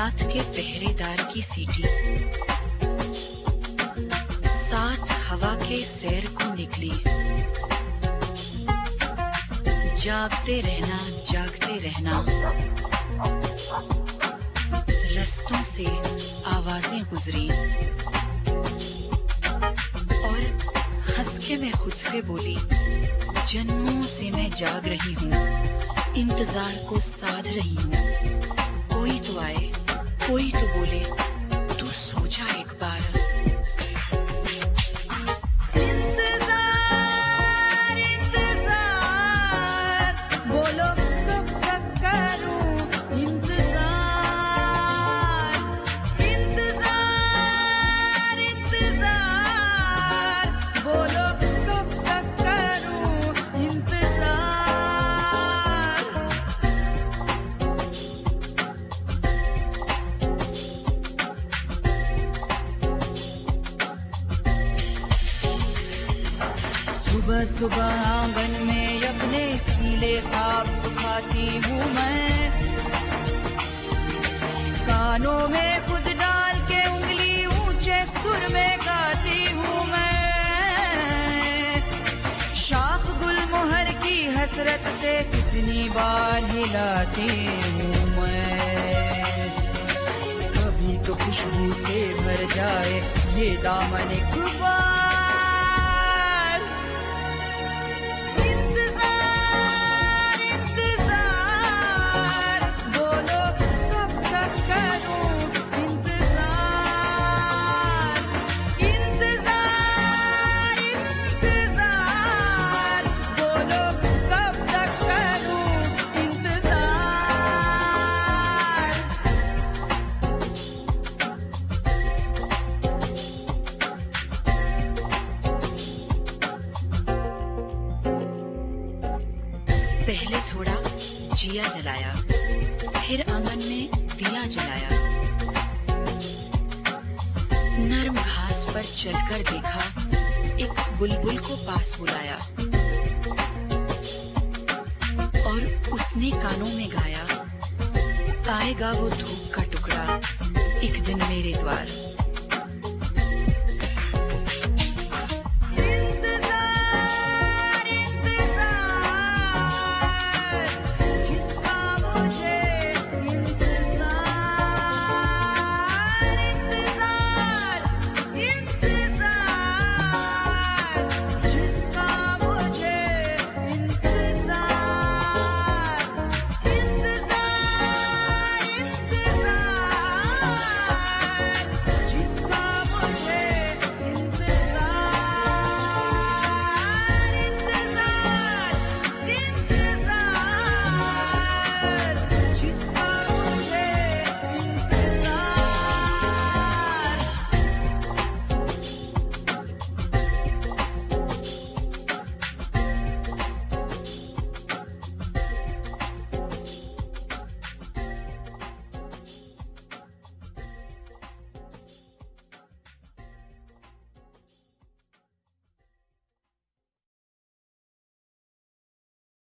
रात के पहरेदार की सीटी, साथ हवा के सैर को निकली। जागते रहना जागते रहना, रस्तों से आवाजें गुजरी और हंस के मैं खुद से बोली, जन्मों से मैं जाग रही हूँ, इंतजार को साध रही हूँ। कोई तो आए, कोई तो बोले, तू सो जा एक बार। सुबह सुबह आंगन में अपने सीले ख्वाब सुखाती हूँ मैं, कानों में खुद डाल के उंगली ऊंचे सुर में गाती हूँ मैं। शाख गुल मोहर की हसरत से कितनी बार हिलाती हूँ मैं। कभी तो खुशबू से भर जाए ये दामन गुबार। पहले थोड़ा जिया जलाया, फिर आंगन में दिया जलाया। नर्म घास पर चलकर देखा, एक बुलबुल को पास बुलाया और उसने कानों में गाया, आएगा वो धूप का टुकड़ा एक दिन मेरे द्वार। जिसका मुझे